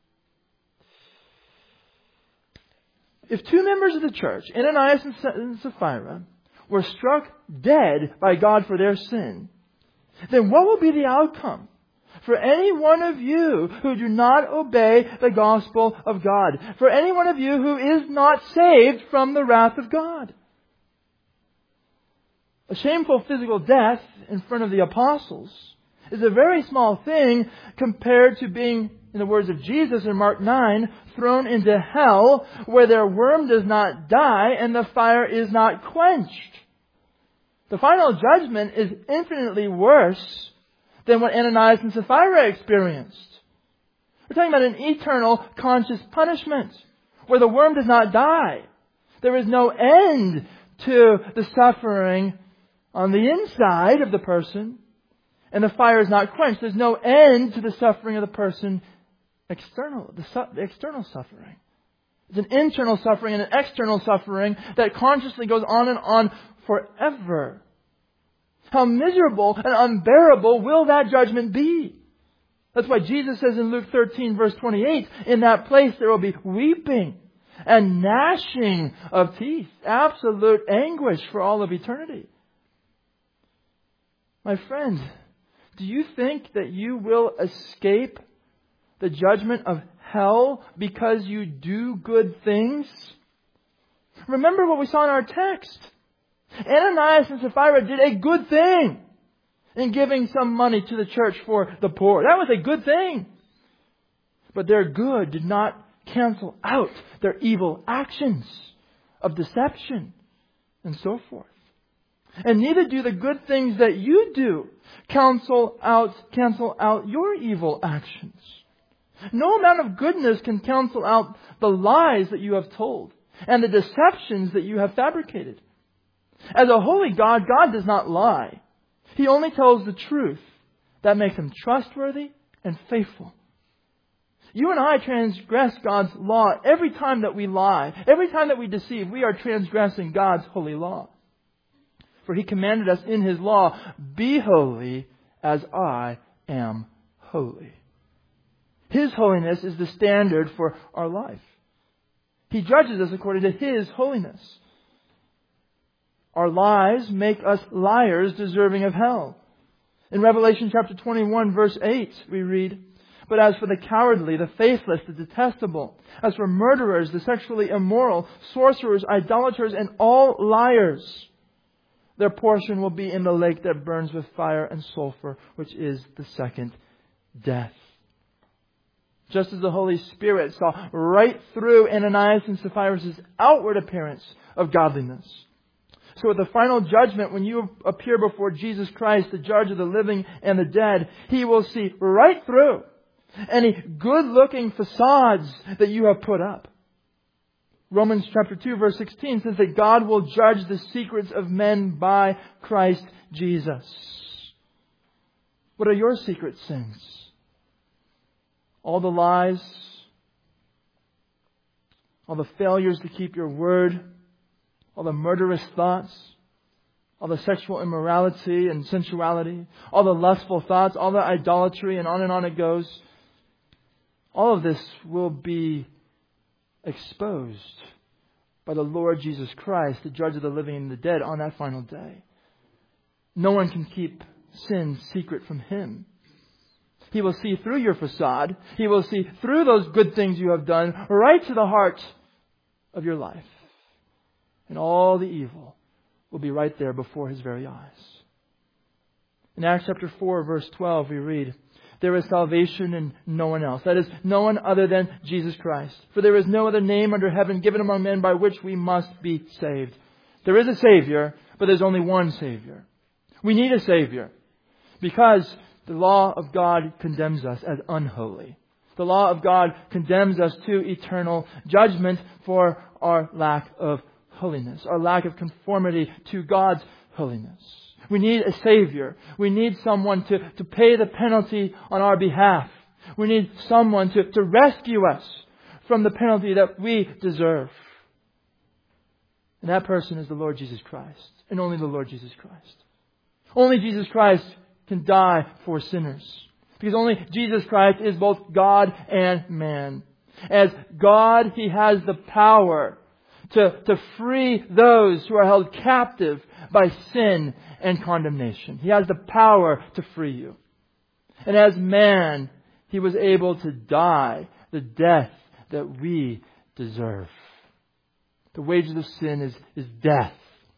If two members of the church, Ananias and Sapphira, were struck dead by God for their sin, then what will be the outcome for any one of you who do not obey the gospel of God? For any one of you who is not saved from the wrath of God? A shameful physical death in front of the apostles is a very small thing compared to being, in the words of Jesus in Mark nine, thrown into hell where their worm does not die and the fire is not quenched. The final judgment is infinitely worse than what Ananias and Sapphira experienced. We're talking about an eternal conscious punishment where the worm does not die. There is no end to the suffering on the inside of the person, and the fire is not quenched. There's no end to the suffering of the person external, the, su- the external suffering. It's an internal suffering and an external suffering that consciously goes on and on forever. How miserable and unbearable will that judgment be? That's why Jesus says in Luke thirteen verse twenty-eight, in that place there will be weeping and gnashing of teeth. Absolute anguish for all of eternity. My friend, do you think that you will escape the judgment of hell because you do good things? Remember what we saw in our text. Ananias and Sapphira did a good thing in giving some money to the church for the poor. That was a good thing. But their good did not cancel out their evil actions of deception and so forth. And neither do the good things that you do cancel out, cancel out your evil actions. No amount of goodness can cancel out the lies that you have told and the deceptions that you have fabricated. As a holy God, God does not lie. He only tells the truth. That makes Him trustworthy and faithful. You and I transgress God's law every time that we lie. Every time that we deceive, we are transgressing God's holy law. For He commanded us in His law, be holy as I am holy. His holiness is the standard for our life. He judges us according to His holiness. Our lies make us liars deserving of hell. In Revelation chapter twenty-one verse eight we read, but as for the cowardly, the faithless, the detestable, as for murderers, the sexually immoral, sorcerers, idolaters, and all liars, their portion will be in the lake that burns with fire and sulfur, which is the second death. Just as the Holy Spirit saw right through Ananias and Sapphira's outward appearance of godliness, so at the final judgment, when you appear before Jesus Christ, the judge of the living and the dead, He will see right through any good-looking facades that you have put up. Romans chapter two verse sixteen says that God will judge the secrets of men by Christ Jesus. What are your secret sins? All the lies, all the failures to keep your word, all the murderous thoughts, all the sexual immorality and sensuality, all the lustful thoughts, all the idolatry, and on and on it goes. All of this will be exposed by the Lord Jesus Christ, the judge of the living and the dead, on that final day. No one can keep sin secret from Him. He will see through your facade. He will see through those good things you have done, right to the heart of your life. And all the evil will be right there before His very eyes. In Acts chapter four, verse twelve, we read, there is salvation in no one else. That is, no one other than Jesus Christ. For there is no other name under heaven given among men by which we must be saved. There is a Savior, but there's only one Savior. We need a Savior because the law of God condemns us as unholy. The law of God condemns us to eternal judgment for our lack of holiness, our lack of conformity to God's holiness. We need a Savior. We need someone to, to pay the penalty on our behalf. We need someone to, to rescue us from the penalty that we deserve. And that person is the Lord Jesus Christ, and only the Lord Jesus Christ. Only Jesus Christ can die for sinners, because only Jesus Christ is both God and man. As God, He has the power to, to free those who are held captive by sin and condemnation. He has the power to free you. And as man, He was able to die the death that we deserve. The wages of sin is, is death.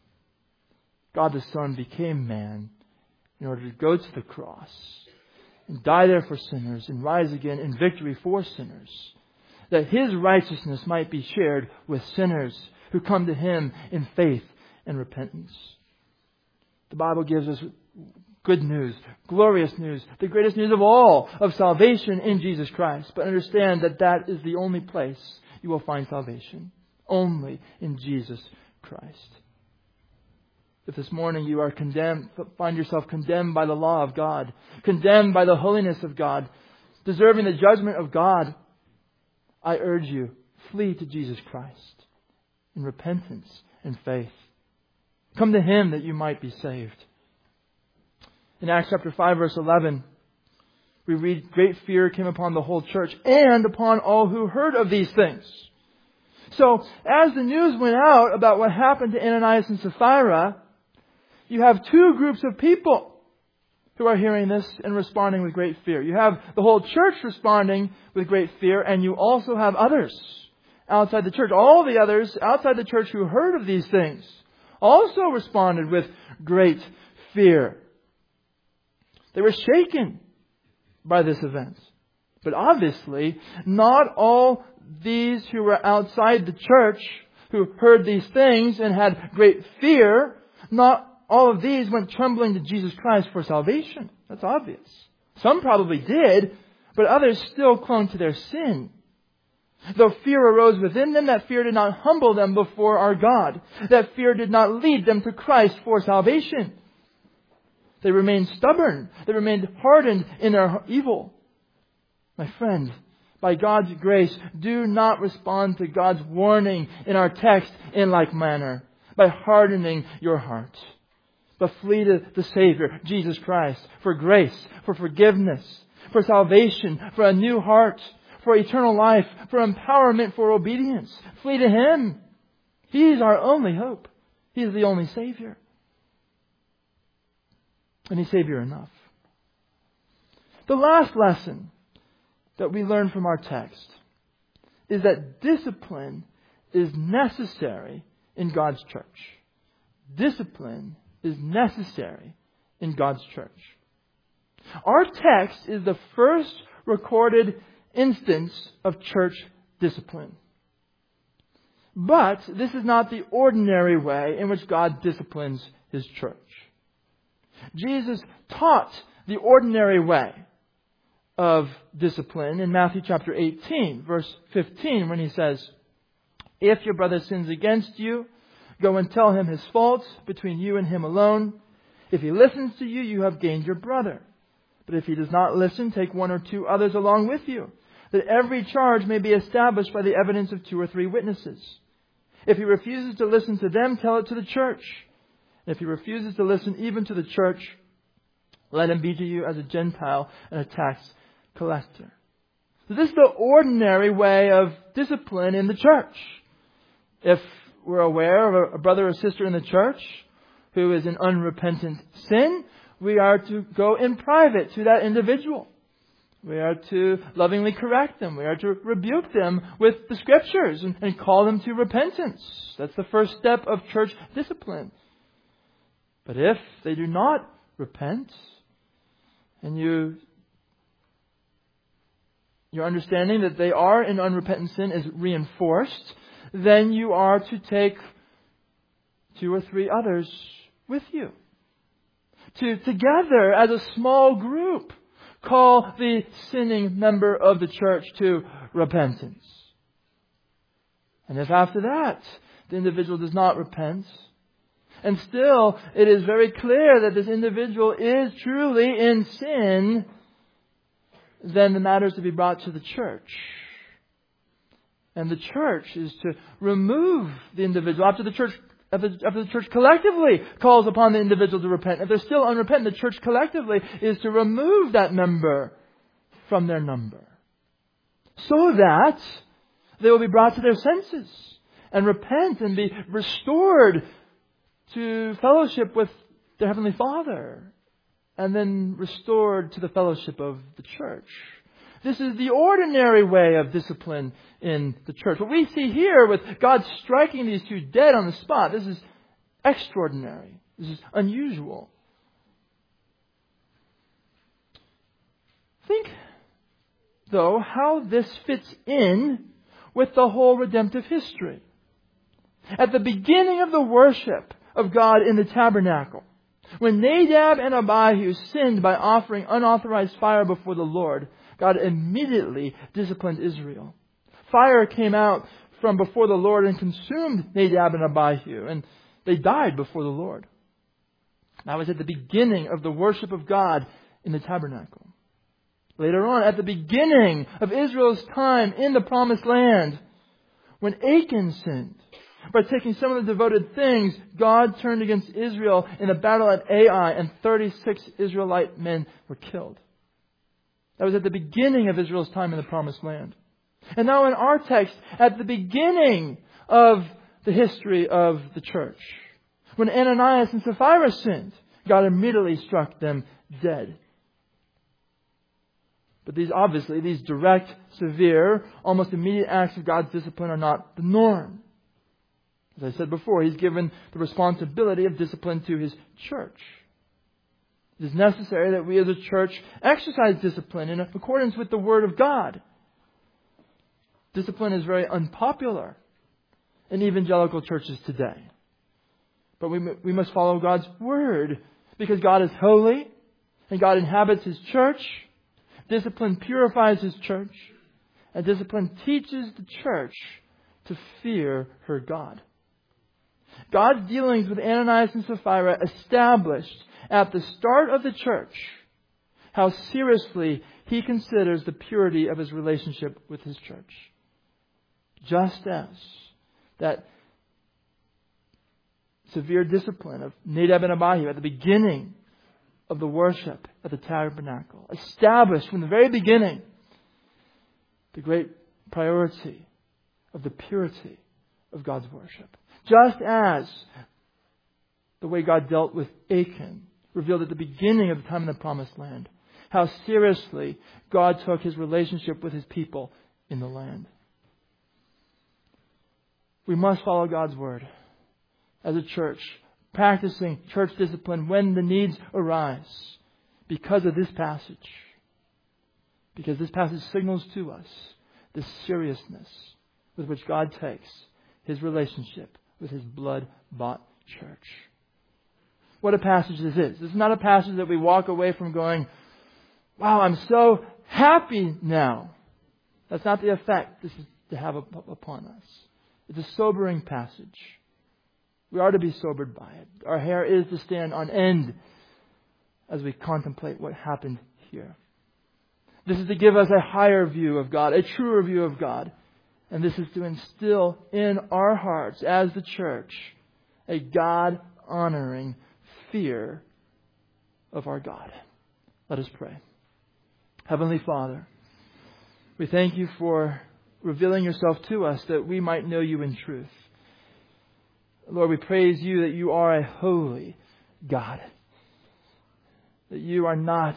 God the Son became man in order to go to the cross and die there for sinners and rise again in victory for sinners, that His righteousness might be shared with sinners who come to Him in faith and repentance. The Bible gives us good news, glorious news, the greatest news of all, of salvation in Jesus Christ. But understand that that is the only place you will find salvation. Only in Jesus Christ. If this morning you are condemned, find yourself condemned by the law of God, condemned by the holiness of God, deserving the judgment of God, I urge you, flee to Jesus Christ in repentance and faith. Come to Him that you might be saved. In Acts chapter five, verse eleven, we read, great fear came upon the whole church and upon all who heard of these things. So, as the news went out about what happened to Ananias and Sapphira, you have two groups of people who are hearing this and responding with great fear. You have the whole church responding with great fear, and you also have others outside the church. All the others outside the church who heard of these things also responded with great fear. They were shaken by this event. But obviously, not all these who were outside the church, who heard these things and had great fear, not all of these went trembling to Jesus Christ for salvation. That's obvious. Some probably did, but others still clung to their sin. Though fear arose within them, that fear did not humble them before our God. That fear did not lead them to Christ for salvation. They remained stubborn. They remained hardened in their evil. My friend, by God's grace, do not respond to God's warning in our text in like manner, by hardening your heart. But flee to the Savior, Jesus Christ, for grace, for forgiveness, for salvation, for a new heart, for eternal life, for empowerment, for obedience. Flee to Him. He is our only hope. He is the only Savior. And He's Savior enough. The last lesson that we learn from our text is that discipline is necessary in God's church. Discipline is necessary in God's church. Our text is the first recorded instance of church discipline. But this is not the ordinary way in which God disciplines His church. Jesus taught the ordinary way of discipline in Matthew chapter eighteen, verse fifteen, when He says, if your brother sins against you, go and tell him his faults between you and him alone. If he listens to you, you have gained your brother. But if he does not listen, take one or two others along with you, that every charge may be established by the evidence of two or three witnesses. If he refuses to listen to them, tell it to the church. And if he refuses to listen even to the church, let him be to you as a Gentile and a tax collector. So this is the ordinary way of discipline in the church. If we're aware of a brother or sister in the church who is in unrepentant sin, we are to go in private to that individual. We are to lovingly correct them. We are to rebuke them with the Scriptures and, and call them to repentance. That's the first step of church discipline. But if they do not repent, and you your understanding that they are in unrepentant sin is reinforced, then you are to take two or three others with you. To together as a small group, call the sinning member of the church to repentance. And if after that the individual does not repent, and still it is very clear that this individual is truly in sin, then the matter is to be brought to the church. And the church is to remove the individual after the church after the church collectively calls upon the individual to repent. If they're still unrepentant, the church collectively is to remove that member from their number, so that they will be brought to their senses and repent and be restored to fellowship with their Heavenly Father, and then restored to the fellowship of the church. This is the ordinary way of discipline in the church. What we see here with God striking these two dead on the spot, this is extraordinary. This is unusual. Think, though, how this fits in with the whole redemptive history. At the beginning of the worship of God in the tabernacle, when Nadab and Abihu sinned by offering unauthorized fire before the Lord, God immediately disciplined Israel. Fire came out from before the Lord and consumed Nadab and Abihu, and they died before the Lord. That was at the beginning of the worship of God in the tabernacle. Later on, at the beginning of Israel's time in the Promised Land, when Achan sinned by taking some of the devoted things, God turned against Israel in a battle at Ai, and thirty-six Israelite men were killed. That was at the beginning of Israel's time in the Promised Land. And now in our text, at the beginning of the history of the church, when Ananias and Sapphira sinned, God immediately struck them dead. But these, obviously, these direct, severe, almost immediate acts of God's discipline are not the norm. As I said before, He's given the responsibility of discipline to His church. It is necessary that we as a church exercise discipline in accordance with the Word of God. Discipline is very unpopular in evangelical churches today. But we, we must follow God's Word, because God is holy and God inhabits His church. Discipline purifies His church, and discipline teaches the church to fear her God. God's dealings with Ananias and Sapphira established at the start of the church how seriously He considers the purity of His relationship with His church. Just as that severe discipline of Nadab and Abihu at the beginning of the worship at the tabernacle established from the very beginning the great priority of the purity of God's worship. Just as the way God dealt with Achan revealed at the beginning of the time in the Promised Land how seriously God took His relationship with His people in the land. We must follow God's Word as a church, practicing church discipline when the needs arise because of this passage. Because this passage signals to us the seriousness with which God takes His relationship with His blood-bought church. What a passage this is. This is not a passage that we walk away from going, wow, I'm so happy now. That's not the effect this is to have upon us. It's a sobering passage. We are to be sobered by it. Our hair is to stand on end as we contemplate what happened here. This is to give us a higher view of God, a truer view of God. And this is to instill in our hearts as the church a God-honoring fear of our God. Let us pray. Heavenly Father, we thank You for revealing Yourself to us that we might know You in truth. Lord, we praise You that You are a holy God, that You are not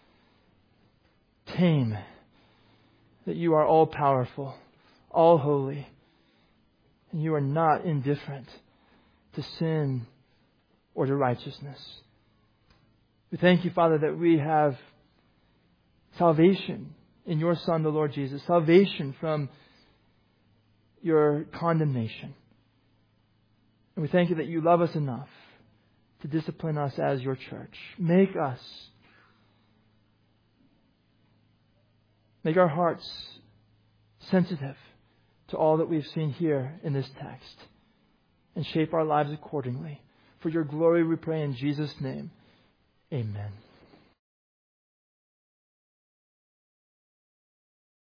tame, that You are all-powerful, all holy, and You are not indifferent to sin or to righteousness. We thank You, Father, that we have salvation in Your Son, the Lord Jesus, salvation from Your condemnation. And we thank You that You love us enough to discipline us as Your church. Make us Make our hearts sensitive to all that we've seen here in this text, and shape our lives accordingly. For your glory we pray in Jesus' name. Amen.